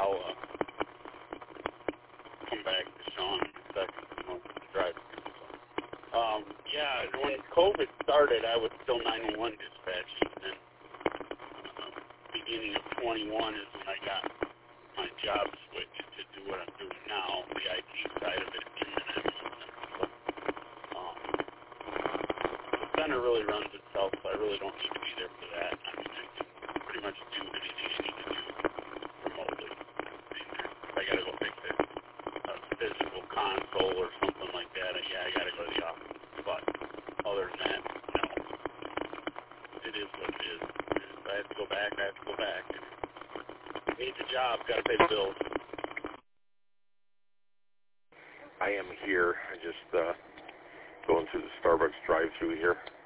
I'll come back to Sean in a second. Drive. Yeah, when COVID started, I was still 911 dispatching, and beginning of 21 is when I got my job switched to do what I'm doing now, the IT side of it in the national center. The center really runs itself, so I really don't need to be there for that. I mean, I can pretty much do anything I need to do remotely. If I got to go fix a physical console or something like that, I got to go to the office. But other than that, no. It is what it is. If I have to go back, I have to go back. Need the job, got to pay the bills. I am here. I just going through the Starbucks drive-thru here.